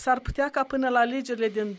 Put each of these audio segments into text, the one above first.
S-ar putea ca până la alegerile din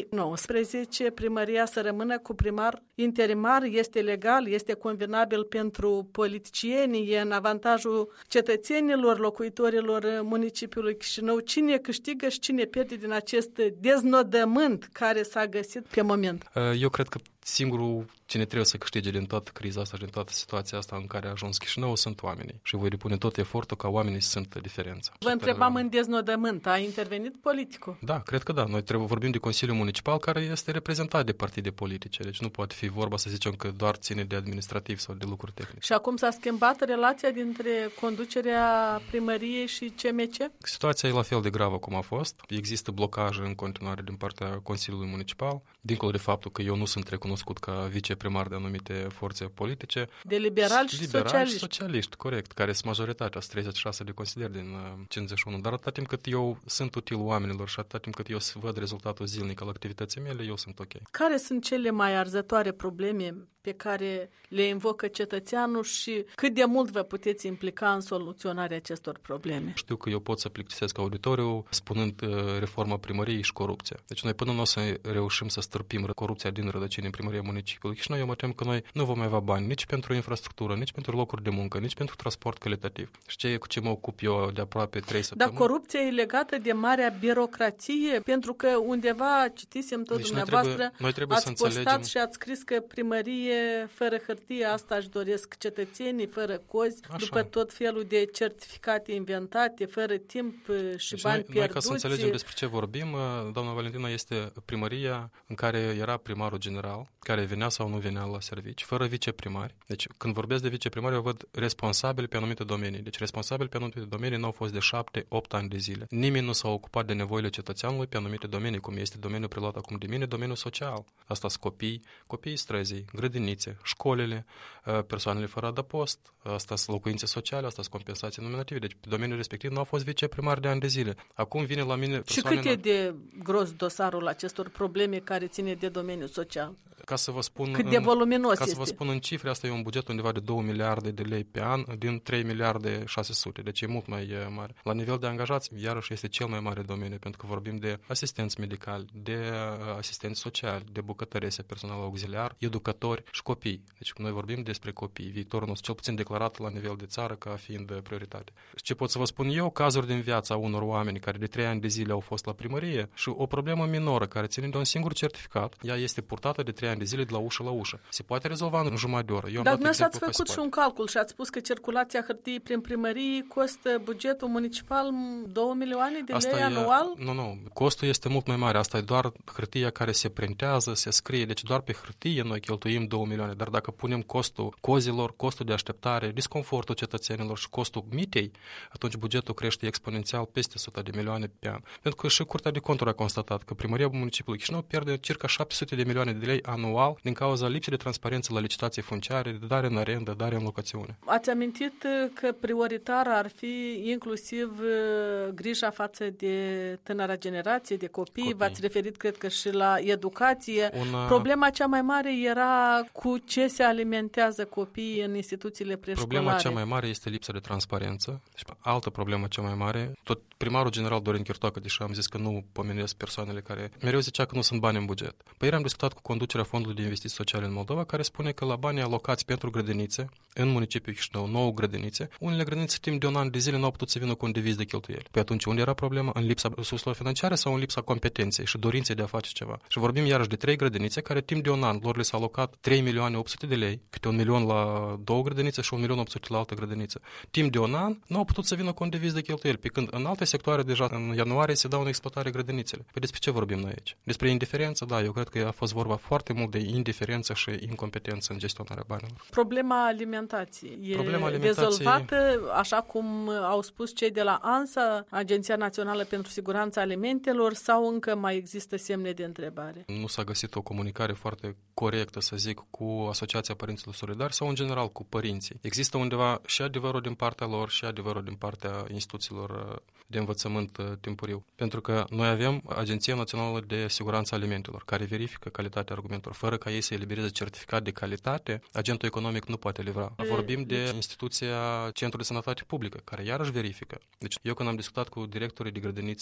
2019 primăria să rămână cu primar interimar, este legal, este convenabil pentru politicieni, e în avantajul cetățenilor, locuitorilor municipiului Chișinău. Cine câștigă și cine pierde din acest deznodământ care s-a găsit pe moment? Eu cred că singurul cine trebuie să câștige din toată criza asta, din toată situația asta în care a ajuns Chișinău sunt oamenii. Și voi depune tot efortul ca oamenii să simtă diferența. Vă întrebam în deznodământ, a intervenit politicul? Da, cred că da. Noi vorbim de Consiliul Municipal care este reprezentat de partide politice. Deci nu poate fi vorba să zicem că doar ține de administrativ sau de lucruri tehnice. Și acum s-a schimbat relația dintre conducerea primăriei și CMC? Situația e la fel de gravă cum a fost. Există blocaje în continuare din partea Consiliului Municipal, dincolo de faptul că eu nu sunt recunoscut ca viceprimar de anumite forțe politice. De liberali și socialiști. Socialiști, corect, care sunt majoritatea, sunt 36 de consilieri din 51. Dar atâta timp cât eu sunt util oamenilor și atâta timp cât eu văd rezultatul zilnic al activității mele, eu sunt ok. Care sunt cele mai arzătoare probleme pe care le invocă cetățeanul și cât de mult vă puteți implica în soluționarea acestor probleme? Știu că eu pot să plictisesc auditoriul spunând reforma primăriei și corupția. Deci noi până nu o să reușim să stârpim corupția din rădăcini în primăria municipiului Chișinău, eu mă tem că noi nu vom mai avea bani nici pentru infrastructură, nici pentru locuri de muncă, nici pentru transport calitativ. Și cu ce mă ocup eu de aproape 3 săptămâni? Dar corupția e legată de marea birocrație, pentru că undeva citisem tot deci dumneavoastră, noi trebuie ați postat și ați scris că primărie fără hârtie, asta își doresc cetățenii, fără cozi, așa, după tot felul de certificate inventate, fără timp și deci bani pierduți. Noi, ca să înțelegem despre ce vorbim, doamna Valentina, este primăria în care era primarul general, care venea sau nu venea la servici, fără viceprimari. Deci, când vorbesc de viceprimari, eu văd responsabili pe anumite domenii. Deci, responsabili pe anumite domenii n-au fost de 7-8 ani de zile. Nimeni nu s-a ocupat de nevoile cetățeanului pe anumite domenii, cum este domeniul preluat acum de mine, domeniul social. Asta sunt copiii străzii, grădinițe, școlile, persoanele fără adăpost, asta sunt locuințe sociale, asta sunt compensații nominative. Deci, pe domeniul respectiv nu au fost viceprimari de ani de zile. Acum vine la mine persoane... Și cât e de gros dosarul acestor probleme care ține de domeniul social? Ca să vă spun, cât de voluminos ca să vă spun în cifre, asta e un buget undeva de 2 miliarde de lei pe an din 3 miliarde 600, deci e mult mai mare. La nivel de angajați, iarăși este cel mai mare domeniu, pentru că vorbim de asistenți medicali, de asistenți sociali, de bucătărese, personal auxiliar, educatori și copii. Deci noi vorbim despre copii, viitorul nostru cel puțin declarat la nivel de țară ca fiind prioritate. Și ce pot să vă spun eu, cazuri din viața unor oameni care de 3 ani de zile au fost la primărie și o problemă minoră care ține de un singur certificat, ea este purtată de 3 ani de zile de la ușă la ușă. Se poate rezolva în jumătate de oră. Dar dumneavoastră ați făcut și un calcul și ați spus că circulația hârtiei prin primărie costă bugetul municipal 2 milioane de lei anual? Nu. Costul este mult mai mare. Asta e doar hârtia care se printează, se scrie. Deci doar pe hârtie noi cheltuim 2 milioane. Dar dacă punem costul cozilor, costul de așteptare, disconfortul cetățenilor și costul mitei, atunci bugetul crește exponențial peste 100 de milioane pe an. Pentru că și Curtea de Conturi a constatat că primăria municipiului Chișinău pierde circa 700 de milioane de lei anual din cauza lipsei de transparență la licitații funciare, de dare în arendă, dare în locațiune. Ați amintit că prioritar ar fi inclusiv grija față de tânăra generație, de copii. V-ați referit, cred că, și la educație. Problema cea mai mare era cu ce se alimentează copiii în instituțiile preșcolare. Problema cea mai mare este lipsa de transparență. Deci, altă problemă cea mai mare, tot primarul general Dorin Chirtoacă, deși am zis că nu pomenesc persoanele care mereu zicea că nu sunt bani în buget. Păi ieri am discutat cu conducerea Fondului de Investiții Sociale în Moldova, care spune că la banii alocați pentru grădinițe, în municipiul Chișinău, 9 grădinițe, unele grădinițe timp de un an de zile nu au putut să vină cu un deviz de cheltuieli. Păi atunci unde era problema? În lipsa resurselor financiare sau în lipsa competenței și dorinței de a face ceva? Și vorbim iarăși de 3 grădinițe care timp de un an lor le s-a alocat 3 milioane 800 de lei, câte 1 milion la 2 grădinițe și 1 milion 800 la altă grădiniță. Timp de un an nu au putut să vină cu un deviz de cheltuieli, pe când în alte sectoare deja în ianuarie se dau în exploatare grădinițele. Păi despre ce vorbim noi aici? Despre indiferență? Da, eu cred că a fost vorba foarte mult de indiferență și incompetență în gestionarea banilor. Problema alimentației e dezolvată, așa cum au spus cei de la ANSA, Agenția Națională pentru Siguranța Alimentelor, sau încă mai există semne de întrebare? Nu s-a găsit o comunicare foarte corectă, să zic, cu Asociația Părinților Solidari sau în general cu părinții. Există undeva și adevărul din partea lor și adevărul din partea instituțiilor de învățământ timpuriu. Pentru că noi avem Agenția Națională de Siguranță Alimentelor, care verifică calitatea argumentelor. Fără ca ei să elibereze certificat de calitate, agentul economic nu poate livra. Vorbim de instituția Centrului de Sănătate Publică, care iarăși verifică. Deci eu când am discutat cu directorii de grădiniță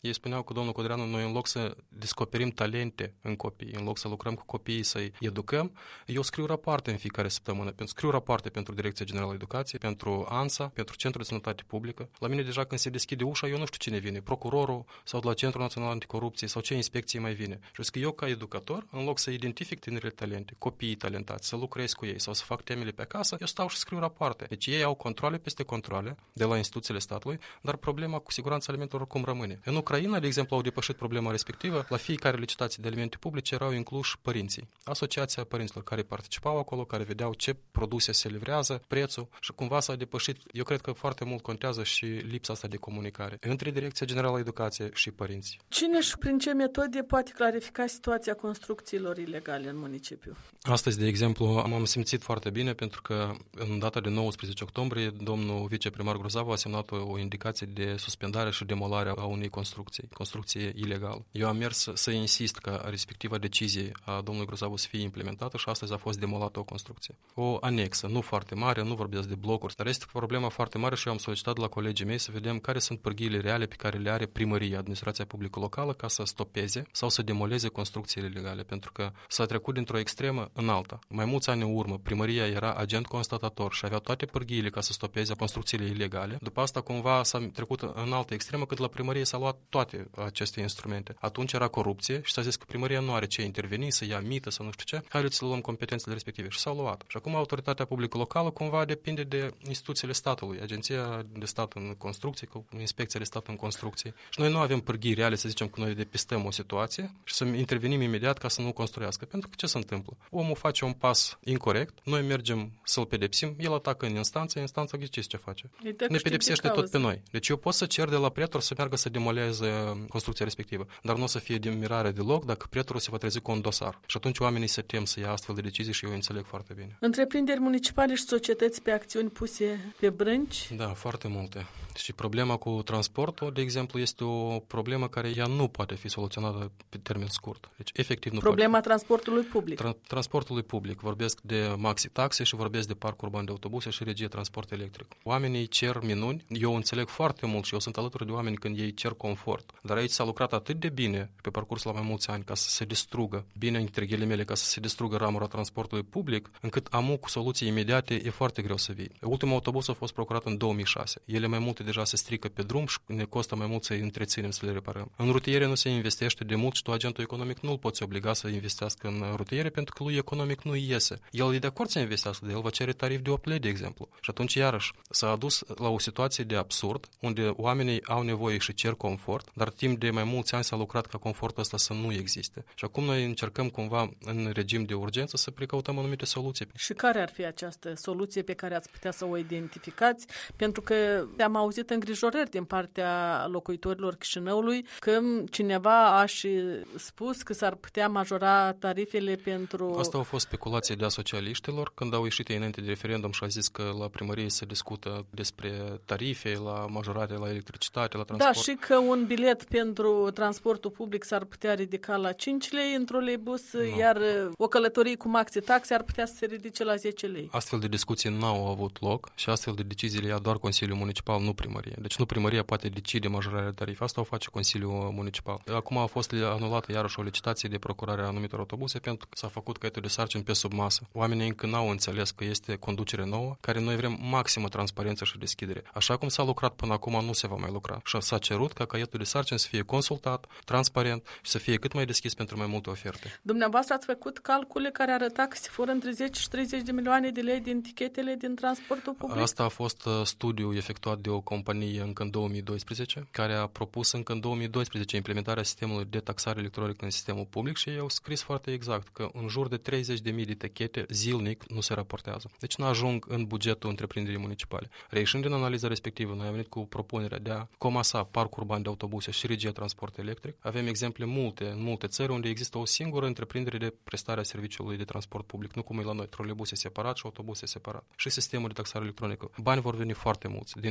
Ei spuneau că, domnul Codreanu, noi în loc să descoperim talente în copii, în loc să lucrăm cu copiii, să-i educăm, eu scriu rapoarte în fiecare săptămână. Scriu rapoarte pentru Direcția Generală Educație, pentru ANSA, pentru Centrul de Sănătate Publică. La mine deja când se deschide ușa, eu nu știu cine vine, procurorul sau de la Centrul Național Anticorupție sau ce inspecție mai vine. Și că eu, ca educator, în loc să identific tinerile talente, copiii talentați, să lucrez cu ei sau să fac temele pe acasă, eu stau și scriu rapoarte. Deci ei au controle peste controle de la instituțiile statului, dar problema cu siguranța alimentelor oricum rămâne. În Ucraina, de exemplu, au depășit problema respectivă. La fiecare licitație de alimente publice erau incluși părinții. Asociația părinților care participau acolo, care vedeau ce produse se livrează, prețul și cumva s-a depășit. Eu cred că foarte mult contează și lipsa asta de comunicare între Direcția Generală Educație și părinți. Cine și prin ce metode poate clarifica situația construcțiilor ilegale în municipiu? Astăzi, de exemplu, m-am simțit foarte bine pentru că în data de 19 octombrie, domnul viceprimar Grozavu a semnat o indicație de suspendare și demolare a unei construcție ilegală. Eu am mers să insist ca respectiva decizie a domnului Grozavu să fie implementată și astăzi a fost demolată o construcție. O anexă, nu foarte mare, nu vorbesc de blocuri, dar este problema foarte mare și eu am solicitat la colegii mei să vedem care sunt pârghiile reale pe care le are primăria, administrația publică locală, ca să stopeze sau să demoleze construcțiile ilegale, pentru că s-a trecut dintr-o extremă în alta. Mai mulți ani în urmă, primăria era agent constatator și avea toate pârghiile ca să stopeze construcțiile ilegale. După asta, cumva, s-a trecut în altă extremă, cât la primărie s-a luat toate aceste instrumente. Atunci era corupție și s-a zis că primăria nu are ce interveni, să ia mită, să nu știu ce. Haideți să luăm competențele respective. Și s-au luat. Și acum autoritatea publică locală cumva depinde de instituțiile statului, Agenția de Stat în Construcții, Inspecția de Stat în Construcții. Și noi nu avem pârghii reale să zicem că noi depistăm o situație și să intervenim imediat ca să nu construiască. Pentru că ce se întâmplă? Omul face un pas incorect, noi mergem să-l pedepsim, el atacă în instanță, instanța ghiciți ce face. Ne pedepsește tot pe noi. Deci eu pot să cer de la pretor să meargă să demoleze construcția respectivă, dar nu o să fie de mirare deloc dacă pretorul se va trezi cu un dosar. Și atunci oamenii se tem să ia astfel de decizii și eu înțeleg foarte bine. Întreprinderi municipale și societăți pe acțiuni puse pe brânci? Da, foarte multe. Și problema cu transportul, de exemplu, este o problemă care ea nu poate fi soluționată pe termen scurt. Deci, efectiv, nu problema poate. transportului public. Transportului public. Vorbesc de maxi-taxe și vorbesc de parc urban de autobuse și regie transport electric. Oamenii cer minuni. Eu înțeleg foarte mult și eu sunt alături de oameni când ei cer confort. Dar aici s-a lucrat atât de bine pe parcursul la mai mulți ani ca să se distrugă, bine între ghilimele, ca să se distrugă ramura transportului public, încât amu cu soluții imediate e foarte greu să vii. Ultimul autobuz a fost procurat în 2006. Ele mai multe deja se strică pe drum și ne costă mai mult să-i întreținem, să le reparăm. În rutiere nu se investește de mult și tu, agentul economic, nu îl poți obliga să investească în rutiere pentru că lui economic nu iese. El e de acord să investească, de el va cere tarif de 8 lei, de exemplu. Și atunci, iarăși, s-a adus la o situație de absurd, unde oamenii au nevoie și cer confort, dar timp de mai mulți ani s-a lucrat ca confortul ăsta să nu existe. Și acum noi încercăm cumva în regim de urgență să precăutăm anumite soluții. Și care ar fi această soluție pe care ați putea să o identificați? Pentru că am auzit îngrijorări din partea locuitorilor Chișinăului că cineva a și spus că s-ar putea majora tarifele pentru... Asta a fost speculație de asocialiștilor când au ieșit ei înainte de referendum și a zis că la primărie se discută despre tarife, la majorare la electricitate, la transport. Da, și că un bilet pentru transportul public s-ar putea ridica la 5 lei în trolleybus, iar o călătorie cu maxi-taxe ar putea să se ridice la 10 lei. Astfel de discuții n-au avut loc și astfel de decizii le ia doar Consiliul Municipal, nu primărie. Deci nu primăria poate decide majorarea tarifei, asta o face Consiliul Municipal. Acum a fost anulată iarăși o licitație de procurare a anumitor autobuse pentru că s-a făcut caietul de sarcini pe sub masă. Oamenii încă n-au înțeles că este conducere nouă, care noi vrem maximă transparență și deschidere. Așa cum s-a lucrat până acum, nu se va mai lucra. Și s-a cerut ca caietul de sarcini să fie consultat, transparent și să fie cât mai deschis pentru mai multe oferte. Dumneavoastră ați făcut calcule care arăta că se fură între 10 și 30 de milioane de lei din tichetele din transportul public? Asta a fost studiul efectuat de o companie încă în 2012, care a propus încă în 2012 implementarea sistemului de taxare electronică în sistemul public și ei au scris foarte exact că în jur de 30.000 de tichete zilnic nu se raportează. Deci nu ajung în bugetul întreprinderii municipale. Reieșind din analiza respectivă, noi am venit cu propunerea de a comasa parc urban de autobuse și regia transport electric. Avem exemple în multe țări unde există o singură întreprindere de prestare a serviciului de transport public, nu cum e la noi, trolebuse separat și autobuse separat. Și sistemul de taxare electronică. Bani vor veni foarte mulți din economiile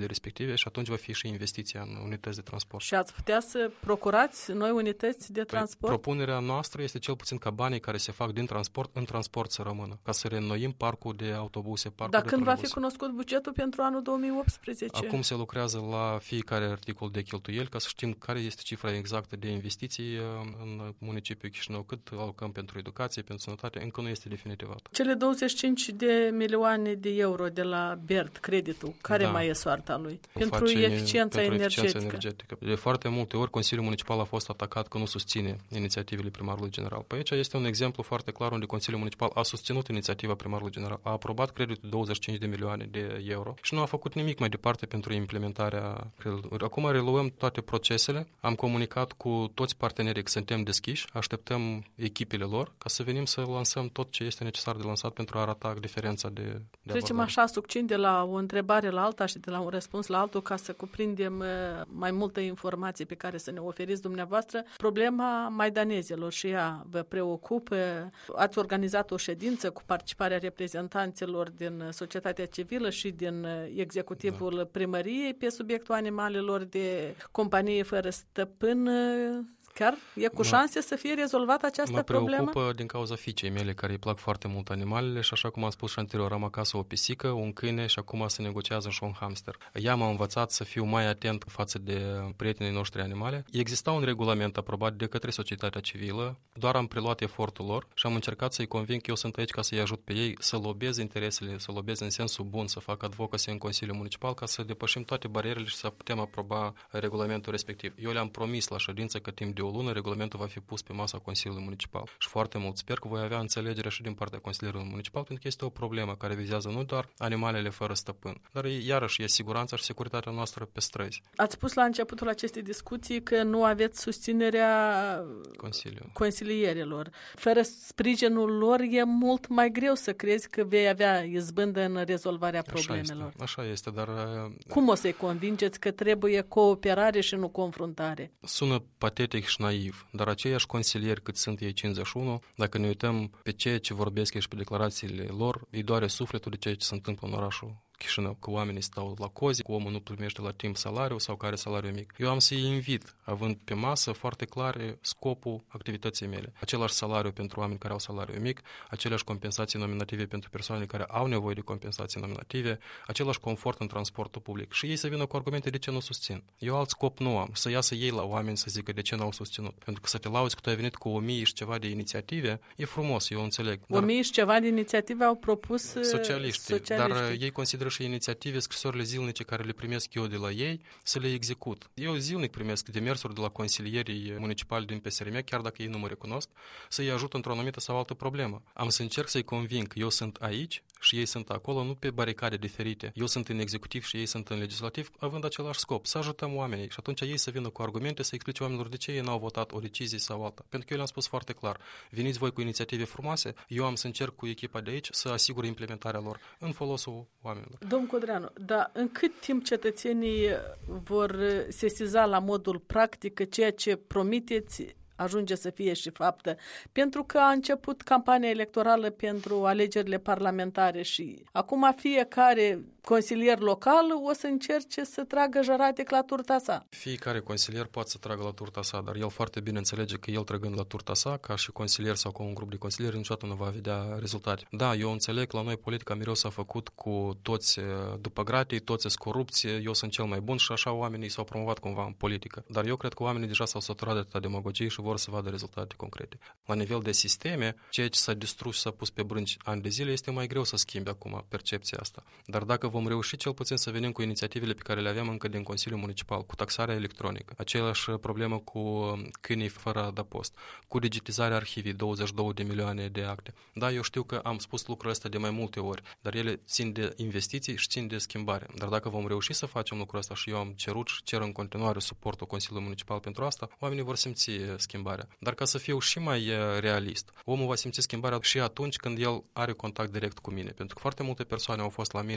inițiativele respective și atunci va fi și investiția în unități de transport. Și ați putea să procurați noi unități de transport? Propunerea noastră este cel puțin ca banii care se fac din transport, în transport să rămână, ca să reînnoim parcul de autobuse, parcul Dar de când va trolebuse. fi cunoscut bugetul pentru anul 2018? Acum se lucrează la fiecare articol de cheltuieli ca să știm care este cifra exactă de investiții în municipiul Chișinău, cât alocăm pentru educație, pentru sănătate, încă nu este definitivată. Cele 25 de milioane de euro de la BERD, creditul, care mai e soarta lui? Pentru eficiența energetică. De foarte multe ori Consiliul Municipal a fost atacat că nu susține inițiativele primarului general. Păi aici este un exemplu foarte clar unde Consiliul Municipal a susținut inițiativa primarului general, a aprobat creditul 25 de milioane de euro și nu a făcut nimic mai departe pentru implementarea creditului. Acum reluăm toate procesele, am comunicat cu toți partenerii că suntem deschiși, așteptăm echipele lor ca să venim să lansăm tot ce este necesar de lansat pentru a arata diferența de abordare. Trecem așa succint de la o întrebare la alta și de la un răspuns la altul ca să cuprindem mai multă informație pe care să ne oferiți dumneavoastră. Problema maidanezelor și ea vă preocupă? Ați organizat o ședință cu participarea reprezentanților din societatea civilă și din executivul primăriei pe subiectul animalelor de companie fără stăpân. Chiar e cu șanse să fie rezolvată această problemă? Mă preocupă din cauza fiicei mele, care îi plac foarte mult animalele și așa cum am spus și anterior, am acasă o pisică, un câine și acum se negociază și un hamster. Ea m-a învățat să fiu mai atent față de prietenii noștri animale. Exista un regulament aprobat de către societatea civilă, doar am preluat efortul lor și am încercat să-i conving că eu sunt aici ca să-i ajut pe ei să lobeze interesele, să lobeze în sensul bun, să facă advocacy în Consiliul Municipal ca să depășim toate barierele și să putem aproba regulamentul respectiv. Eu le-am promis la ședință că timp de o lună regulamentul va fi pus pe masa Consiliului Municipal. Și foarte mult sper că voi avea înțelegere și din partea Consiliului Municipal, pentru că este o problemă care vizează nu doar animalele fără stăpân, dar iarăși e siguranța și securitatea noastră pe străzi. Ați spus la începutul acestei discuții că nu aveți susținerea consilierilor. Fără sprijinul lor e mult mai greu să crezi că vei avea izbândă în rezolvarea problemelor. Așa este, dar... Cum o să-i convingeți că trebuie cooperare și nu confruntare? Sună patetic și naiv, dar aceiași consilieri cât sunt ei 51, dacă ne uităm pe ceea ce vorbesc ei și pe declarațiile lor, îi doare sufletul de ceea ce se întâmplă în orașul Chișinău, că oamenii stau la cozi, că omul nu primește la timp salariu sau că are salariu mic. Eu am să-i invit, având pe masă foarte clare scopul activității mele. Același salariu pentru oameni care au salariu mic, aceleași compensații nominative pentru persoanele care au nevoie de compensații nominative, același confort în transportul public. Și ei să vină cu argumente de ce nu susțin. Eu alt scop nu am, să iasă ei la oameni să zică de ce n-au susținut. Pentru că să te lauzi că tu ai venit cu 1000 și ceva de inițiative, e frumos, eu înțeleg. 1000 și ceva de inițiative au propus socialiștii. Dar ei consideră și inițiative, scrisorile zilnice care le primesc eu de la ei, să le execut. Eu zilnic primesc demersuri de la consilierii municipali din PSRM, chiar dacă ei nu mă recunosc, să-i ajut într-o anumită sau altă problemă. Am să încerc să-i conving că eu sunt aici și ei sunt acolo, nu pe baricade diferite. Eu sunt în executiv și ei sunt în legislativ, având același scop, să ajutăm oamenii. Și atunci ei să vină cu argumente, să explice oamenilor de ce ei n-au votat o decizie sau alta. Pentru că eu le-am spus foarte clar, veniți voi cu inițiative frumoase, eu am să încerc cu echipa de aici să asigur implementarea lor în folosul oamenilor. Domnul Codreanu, dar în cât timp cetățenii vor sesiza la modul practic că ceea ce promiteți ajunge să fie și faptă? Pentru că a început campania electorală pentru alegerile parlamentare și acum fiecare consilier local o să încerce să tragă jăratec la turta sa. Fiecare consilier poate să tragă la turta sa, dar el foarte bine înțelege că el trăgând la turta sa, ca și consilier sau cu un grup de consilieri, niciodată nu va vedea rezultate. Da, eu înțeleg că la noi politica mereu s-a făcut cu toți după gratii, toți sunt corupție, eu sunt cel mai bun și așa oamenii s-au promovat cumva în politică. Dar eu cred că oamenii deja s-au săturat de atâta demagogie și vor să vadă rezultate concrete. La nivel de sisteme, ceea ce s-a distrus și s-a pus pe brânci ani de zile este mai greu să schimbi acum percepția asta. Dar dacă vom reuși cel puțin să venim cu inițiativele pe care le aveam încă din Consiliul Municipal, cu taxarea electronică, aceeași problemă cu câinii fără adăpost, cu digitizarea arhivii, 22 de milioane de acte. Da, eu știu că am spus lucrul ăsta de mai multe ori, dar ele țin de investiții și țin de schimbare. Dar dacă vom reuși să facem lucrul ăsta și eu am cerut și cer în continuare suportul Consiliului Municipal pentru asta, oamenii vor simți schimbarea. Dar ca să fiu și mai realist, omul va simți schimbarea și atunci când el are contact direct cu mine. Pentru că foarte multe persoane au fost la mine zilele astea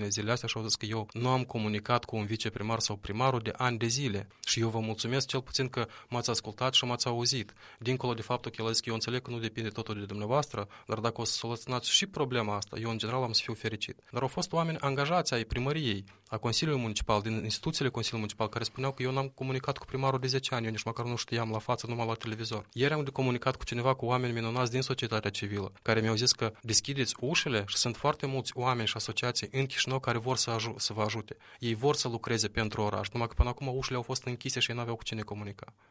și au zis că eu nu am comunicat cu un viceprimar sau primarul de ani de zile și eu vă mulțumesc cel puțin că m-ați ascultat și m-ați auzit. Dincolo de faptul că el a zis că eu înțeleg că nu depinde totul de dumneavoastră, dar dacă o să soluționați și problema asta, eu în general am să fiu fericit. Dar au fost oameni angajați ai primăriei, a Consiliului Municipal, din instituțiile Consiliului Municipal, care spuneau că eu n-am comunicat cu primarul de 10 ani, eu nici măcar nu știam la față, numai la televizor. Ieri am comunicat cu cineva, cu oameni minunați din societatea civilă, care mi-au zis că deschideți ușile și sunt foarte mulți oameni și asociații în Chișinău care vor să vă ajute. Ei vor să lucreze pentru oraș, numai că până acum ușile au fost închise și ei n-aveau cu cine comunica.